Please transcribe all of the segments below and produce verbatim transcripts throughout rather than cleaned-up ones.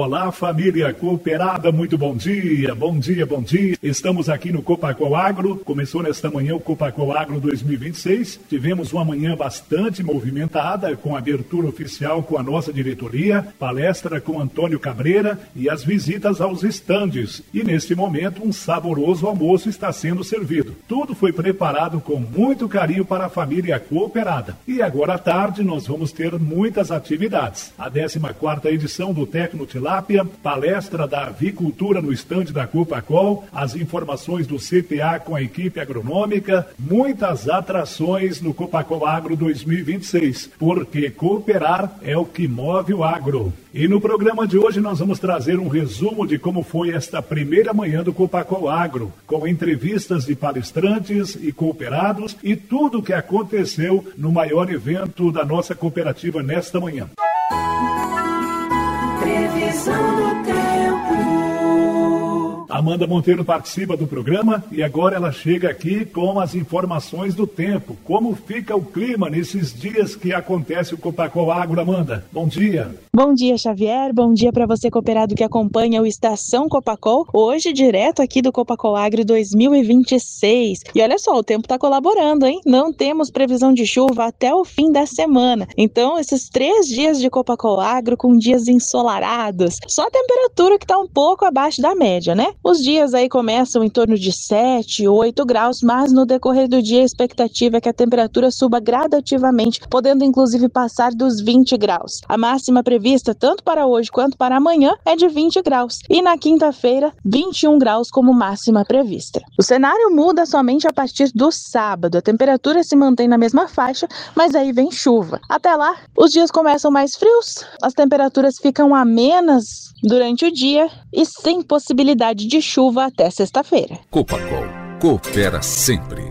Olá, família cooperada, muito bom dia, bom dia, bom dia. Estamos aqui no Copacol Agro. Começou nesta manhã o Copacol Agro dois mil e vinte e seis. Tivemos uma manhã bastante movimentada, com abertura oficial com a nossa diretoria, palestra com Antônio Cabreira e as visitas aos estandes. E neste momento um saboroso almoço está sendo servido. Tudo foi preparado com muito carinho para a família cooperada. E agora à tarde nós vamos ter muitas atividades. A décima quarta edição do Tecno Tilápia, palestra da avicultura no estande da Copacol, as informações do C P A com a equipe agronômica, muitas atrações no Copacol Agro dois mil e vinte e seis, porque cooperar é o que move o agro. E no programa de hoje nós vamos trazer um resumo de como foi esta primeira manhã do Copacol Agro, com entrevistas de palestrantes e cooperados e tudo o que aconteceu no maior evento da nossa cooperativa nesta manhã. Previsão do tempo. Amanda Monteiro participa do programa e agora ela chega aqui com as informações do tempo. Como fica o clima nesses dias que acontece o Copacol Agro, Amanda? Bom dia. Bom dia, Xavier. Bom dia para você, cooperado que acompanha o Estação Copacol. Hoje, direto aqui do Copacol Agro dois mil e vinte e seis. E olha só, o tempo está colaborando, hein? Não temos previsão de chuva até o fim da semana. Então, esses três dias de Copacol Agro com dias ensolarados. Só a temperatura que está um pouco abaixo da média, né? Os dias aí começam em torno de sete, oito graus, mas no decorrer do dia a expectativa é que a temperatura suba gradativamente, podendo inclusive passar dos vinte graus. A máxima prevista tanto para hoje quanto para amanhã é de vinte graus e na quinta-feira vinte e um graus como máxima prevista. O cenário muda somente a partir do sábado. A temperatura se mantém na mesma faixa, mas aí vem chuva. Até lá, os dias começam mais frios, as temperaturas ficam amenas durante o dia e sem possibilidade de chuva até sexta-feira. Copacol, coopera sempre.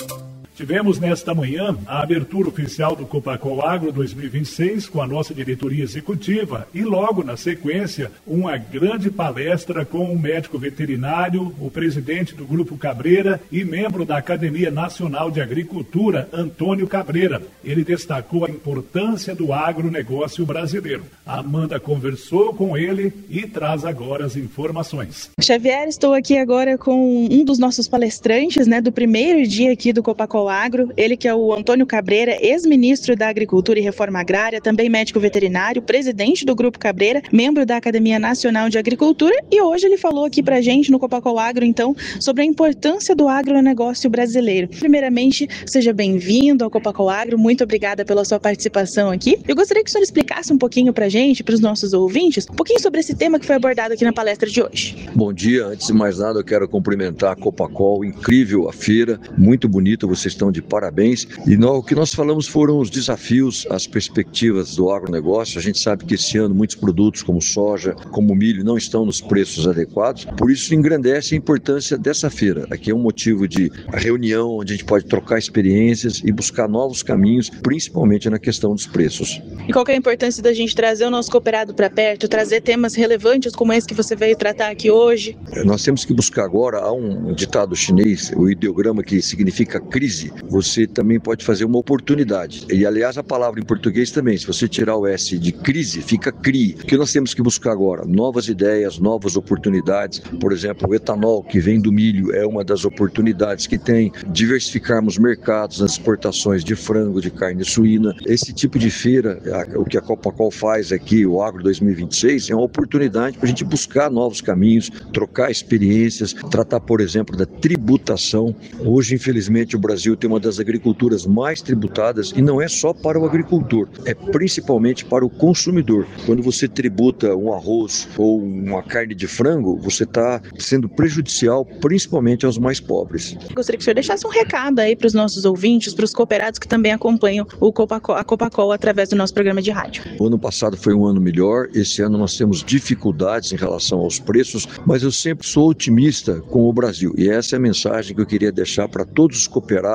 Tivemos nesta manhã a abertura oficial do Copacol Agro dois mil e vinte e seis com a nossa diretoria executiva e logo na sequência uma grande palestra com o médico veterinário, o presidente do Grupo Cabreira e membro da Academia Nacional de Agricultura, Antônio Cabreira. Ele destacou a importância do agronegócio brasileiro. A Amanda conversou com ele e traz agora as informações. Xavier, estou aqui agora com um dos nossos palestrantes, né, do primeiro dia aqui do Copacol Agro, ele que é o Antônio Cabreira, ex-ministro da Agricultura e Reforma Agrária, também médico veterinário, presidente do Grupo Cabreira, membro da Academia Nacional de Agricultura, e hoje ele falou aqui pra gente no Copacol Agro, então, sobre a importância do agronegócio brasileiro. Primeiramente, seja bem-vindo ao Copacol Agro, muito obrigada pela sua participação aqui. Eu gostaria que o senhor explicasse um pouquinho pra gente, para os nossos ouvintes, um pouquinho sobre esse tema que foi abordado aqui na palestra de hoje. Bom dia, antes de mais nada eu quero cumprimentar a Copacol, incrível a feira, muito bonita, vocês estão de parabéns. E nós, o que nós falamos foram os desafios, as perspectivas do agronegócio. A gente sabe que esse ano muitos produtos como soja, como milho não estão nos preços adequados, por isso engrandece a importância dessa feira. Aqui é um motivo de reunião onde a gente pode trocar experiências e buscar novos caminhos, principalmente na questão dos preços. E qual que é a importância da gente trazer o nosso cooperado para perto, trazer temas relevantes como esse que você veio tratar aqui hoje? Nós temos que buscar agora, há um ditado chinês, o ideograma que significa crise, você também pode fazer uma oportunidade. E, aliás, a palavra em português também, se você tirar o S de crise, fica crie. O que nós temos que buscar agora? Novas ideias, novas oportunidades. Por exemplo, o etanol, que vem do milho, é uma das oportunidades que tem. Diversificarmos mercados nas exportações de frango, de carne suína. Esse tipo de feira, o que a Copacol faz aqui, o Agro dois mil e vinte e seis, é uma oportunidade para a gente buscar novos caminhos, trocar experiências, tratar, por exemplo, da tributação. Hoje, infelizmente, o Brasil tem uma das agriculturas mais tributadas e não é só para o agricultor, é principalmente para o consumidor. Quando você tributa um arroz ou uma carne de frango, você está sendo prejudicial principalmente aos mais pobres. Gostaria que o senhor deixasse um recado aí para os nossos ouvintes, para os cooperados que também acompanham o Copacol, a Copacol através do nosso programa de rádio. O ano passado foi um ano melhor, esse ano nós temos dificuldades em relação aos preços, mas eu sempre sou otimista com o Brasil e essa é a mensagem que eu queria deixar para todos os cooperados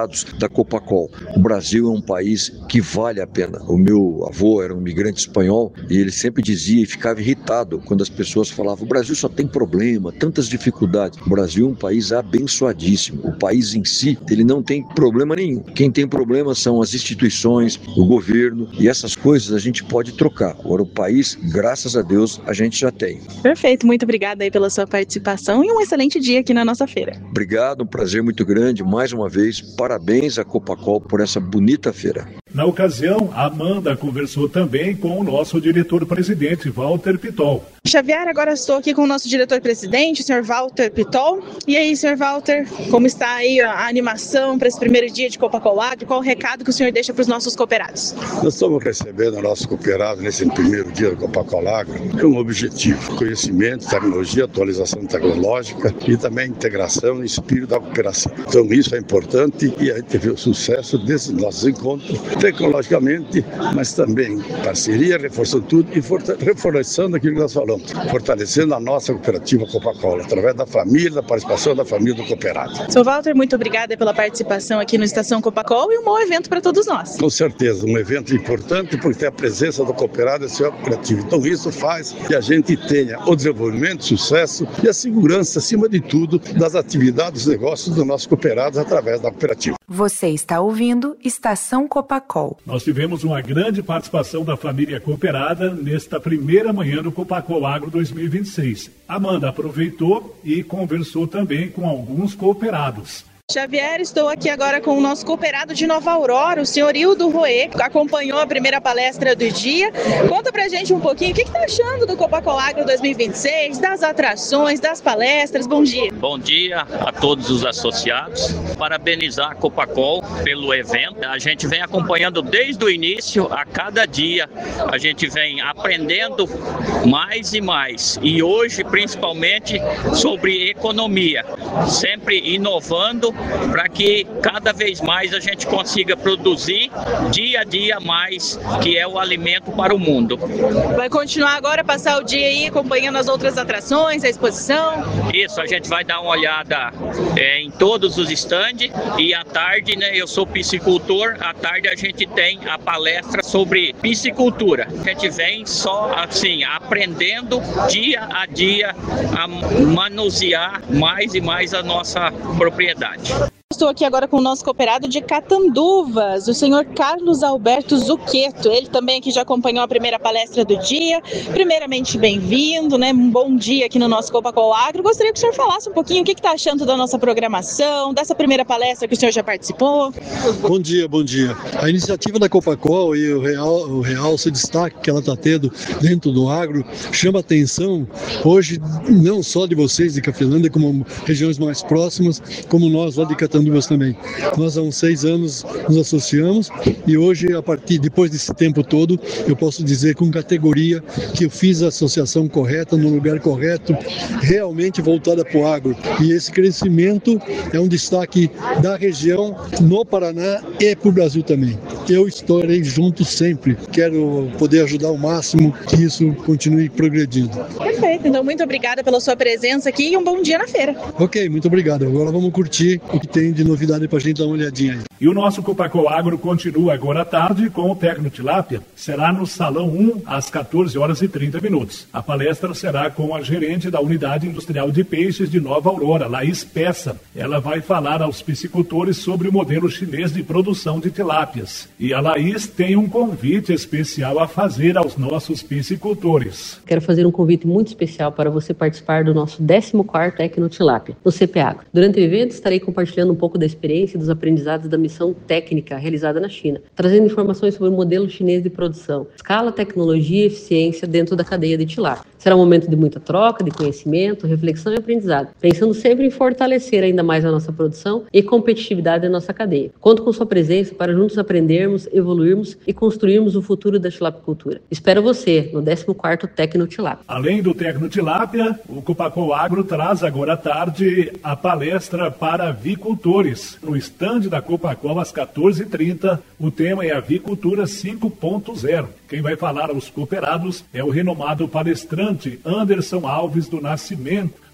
cooperados da Copacol. O Brasil é um país que vale a pena. O meu avô era um imigrante espanhol e ele sempre dizia e ficava irritado quando as pessoas falavam: o Brasil só tem problema, tantas dificuldades. O Brasil é um país abençoadíssimo. O país em si, ele não tem problema nenhum. Quem tem problema são as instituições, o governo, e essas coisas a gente pode trocar. Agora, o país, graças a Deus, a gente já tem. Perfeito, muito obrigada aí pela sua participação e um excelente dia aqui na nossa feira. Obrigado, um prazer muito grande. Mais uma vez, parabéns à Copacol por essa bonita feira. Na ocasião, a Amanda conversou também com o nosso diretor-presidente, Walter Pitol. Xavier, agora estou aqui com o nosso diretor-presidente, o senhor Walter Pitol. E aí, senhor Walter, como está aí a animação para esse primeiro dia de Copacol Agro? Qual o recado que o senhor deixa para os nossos cooperados? Nós estamos recebendo nossos cooperados nesse primeiro dia do Copacol Agro com um objetivo: conhecimento, tecnologia, atualização tecnológica e também integração e espírito da cooperação. Então isso é importante e a gente vê o sucesso desses nossos encontros, tecnologicamente, mas também parceria, reforçando tudo e reforçando aquilo que nós falamos, fortalecendo a nossa cooperativa Copacol, através da família, da participação da família do cooperado. Senhor Walter, muito obrigada pela participação aqui no Estação Copacol e um bom evento para todos nós. Com certeza, um evento importante porque tem a presença do cooperado e seu cooperativo. Então isso faz que a gente tenha o desenvolvimento, o sucesso e a segurança, acima de tudo, das atividades, dos negócios dos nossos cooperados através da cooperativa. Você está ouvindo Estação Copacol. Nós tivemos uma grande participação da família cooperada nesta primeira manhã do Copacol Agro dois mil e vinte e seis. Amanda aproveitou e conversou também com alguns cooperados. Xavier, estou aqui agora com o nosso cooperado de Nova Aurora, o senhor Hildo Roê, que acompanhou a primeira palestra do dia. Conta pra gente um pouquinho o que está achando do Copacol Agro dois mil e vinte e seis, das atrações, das palestras. Bom dia. Bom dia a todos os associados. Parabenizar a Copacol pelo evento. A gente vem acompanhando desde o início, a cada dia a gente vem aprendendo mais e mais. E hoje, principalmente, sobre economia, sempre inovando para que cada vez mais a gente consiga produzir dia a dia mais, que é o alimento para o mundo. Vai continuar agora, passar o dia aí acompanhando as outras atrações, a exposição? Isso, a gente vai dar uma olhada é, em todos os estandes e à tarde, né, eu sou piscicultor, à tarde a gente tem a palestra sobre piscicultura. A gente vem só assim, aprendendo dia a dia a manusear mais e mais a nossa propriedade. Estou aqui agora com o nosso cooperado de Catanduvas, o senhor Carlos Alberto Zucchetto. Ele também aqui já acompanhou a primeira palestra do dia. Primeiramente, bem-vindo, né? Um bom dia aqui no nosso Copacol Agro. Gostaria que o senhor falasse um pouquinho o que está achando da nossa programação, dessa primeira palestra que o senhor já participou. Bom dia, bom dia. A iniciativa da Copacol e o real, o realce destaque que ela está tendo dentro do agro chama a atenção hoje, não só de vocês de Cafelândia, como regiões mais próximas, como nós lá de Catanduvas também. Nós há uns seis anos nos associamos e hoje, a partir, depois desse tempo todo, eu posso dizer com categoria que eu fiz a associação correta, no lugar correto, realmente voltada para o agro. E esse crescimento é um destaque da região no Paraná e para o Brasil também. Eu estarei junto sempre. Quero poder ajudar ao máximo que isso continue progredindo. Perfeito. Então, muito obrigada pela sua presença aqui e um bom dia na feira. Ok, muito obrigado. Agora vamos curtir o que tem de novidade para a gente dar uma olhadinha aí. E o nosso Copacol Agro continua agora à tarde com o Tecno Tilápia. Será no Salão um, às quatorze horas e trinta minutos. A palestra será com a gerente da Unidade Industrial de Peixes de Nova Aurora, Laís Peça. Ela vai falar aos piscicultores sobre o modelo chinês de produção de tilápias. E a Laís tem um convite especial a fazer aos nossos piscicultores. Quero fazer um convite muito especial para você participar do nosso décimo quarto Tecno Tilápia, no C P Agro. Durante o evento, estarei compartilhando um pouco da experiência e dos aprendizados da missão técnica realizada na China, trazendo informações sobre o modelo chinês de produção, escala, tecnologia e eficiência dentro da cadeia de tilápia. Será um momento de muita troca, de conhecimento, reflexão e aprendizado, pensando sempre em fortalecer ainda mais a nossa produção e competitividade da nossa cadeia. Conto com sua presença para juntos aprendermos, evoluirmos e construirmos o futuro da tilapicultura. Espero você no décimo quarto Tecno Tilápia. Além do Tecno Tilápia, o Copacol Agro traz agora à tarde a palestra para avicultores. No estande da Copacol, às quatorze e trinta, o tema é Avicultura cinco ponto zero. Quem vai falar aos cooperados é o renomado palestrante Anderson Alves do Nascimento,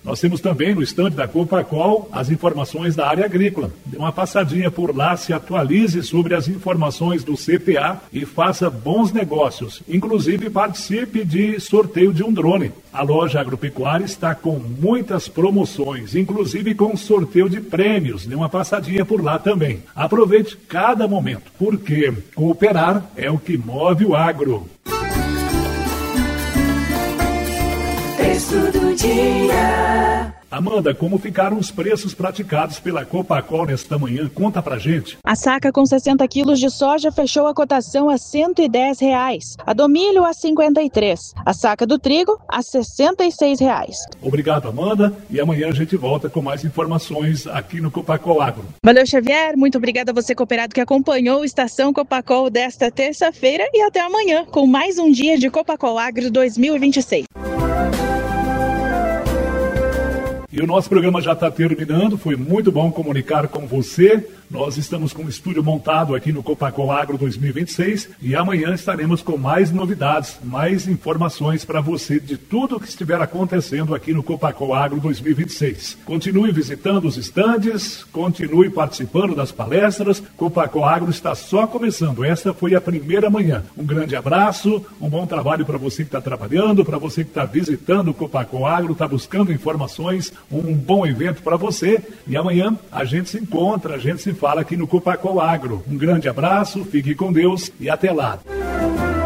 Nós temos também no estande da Copacol as informações da área agrícola. Dê uma passadinha por lá, se atualize sobre as informações do C P A e faça bons negócios. Inclusive participe de sorteio de um drone. A loja agropecuária está com muitas promoções, inclusive com sorteio de prêmios. Dê uma passadinha por lá também. Aproveite cada momento, porque cooperar é o que move o agro. Texto do dia. Amanda, como ficaram os preços praticados pela Copacol nesta manhã? Conta pra gente. A saca com sessenta quilos de soja fechou a cotação a cento e dez reais. A do milho a cinquenta e três. A saca do trigo a sessenta e seis reais. Obrigado, Amanda. E amanhã a gente volta com mais informações aqui no Copacol Agro. Valeu, Xavier. Muito obrigada a você, cooperado, que acompanhou o Estação Copacol desta terça-feira. E até amanhã com mais um dia de Copacol Agro dois mil e vinte e seis. E o nosso programa já está terminando, foi muito bom comunicar com você. Nós estamos com um estúdio montado aqui no Copacol Agro dois mil e vinte e seis e amanhã estaremos com mais novidades, mais informações para você de tudo o que estiver acontecendo aqui no Copacol Agro dois mil e vinte e seis. Continue visitando os estandes, continue participando das palestras. Copacol Agro está só começando, esta foi a primeira manhã. Um grande abraço, um bom trabalho para você que está trabalhando, para você que está visitando o Copacol Agro, está buscando informações, um bom evento para você. E amanhã a gente se encontra, a gente se fala aqui no Copacol Agro. Um grande abraço, fique com Deus e até lá.